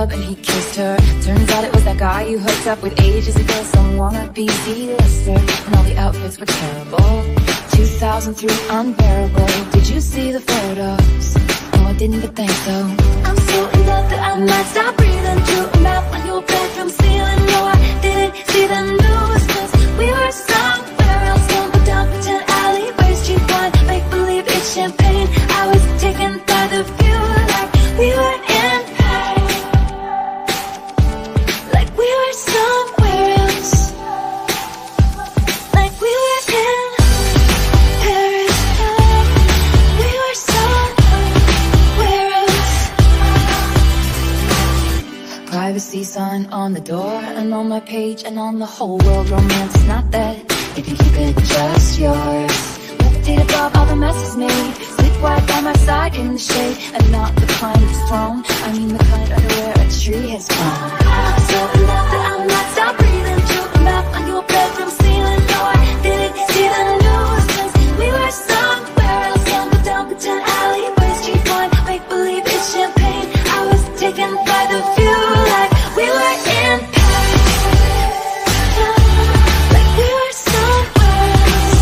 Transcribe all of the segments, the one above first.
club and he kissed her. Turns out it was that guy you hooked up with ages ago, some wannabe Z-lister. And all the outfits were terrible. 2003 unbearable. Did you see the photos? No, I didn't, but thanks though. I'm so in love that I might stop breathing. Drew a map on your bedroom ceiling. No, I didn't see the news, 'cause we were somewhere else. Tumbled down pretend alleyways, cheap wine, make believe it's champagne. I was taken by the view, like we were in Paris, like we were somewhere else, like we were in Paris, we were somewhere else. Privacy sign on the door and on my page and on the whole world. Romance is not that, you can keep it just yours. Levitated above all the messes made, sleep quiet by my side in the shade. And not the kind that's thrown, I mean the kind under where a tree has grown. I'm so in love that I might stop breathing. Drew a map on your bedroom ceiling. No, I didn't see the news, 'cause we were somewhere else. Tumbled down pretend alleyways, cheap wine, make believe it's champagne. I was taken by the view, like we were in Paris, like we were somewhere else,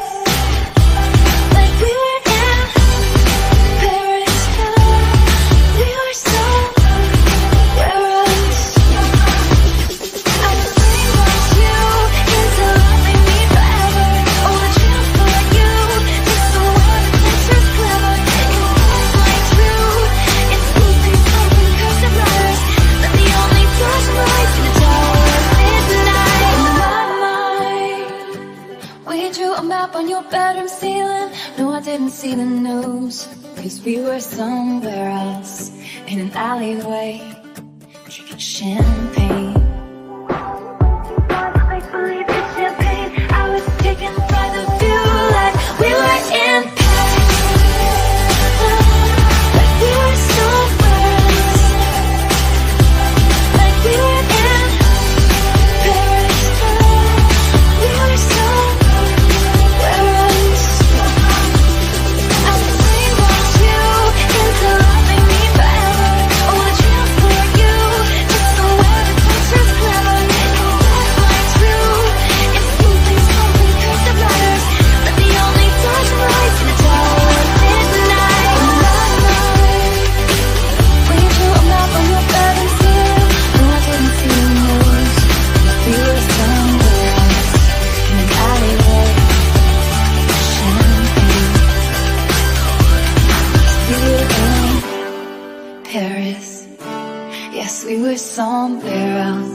like we were in Paris, we were somewhere else. I was brainwashed you into loving me forever. All the chance for you, just so what the picture's clever. It was like true, it's something cursed of letters. But the only flashing lights in the tower of midnight. In my mind, we drew a map on your bedroom ceiling. No, I didn't see the news, 'cause we were somewhere else, in an alleyway, drinking champagne. Make believe it's champagne. I was taken by the view, like we were in Paris, like we were somewhere else, like we were in Paris, we were somewhere else. I was brainwashed you into loving me forever. All the chance for you, just so what the picture's clever. It was like true, it's something cursed of letters. But the only flashing lights in the tower of midnight. In my mind, we drew a map on your bedroom ceiling. No, I didn't see the news, 'cause we were somewhere else, in an alleyway, champagne. We were in Paris, yes, we were somewhere else.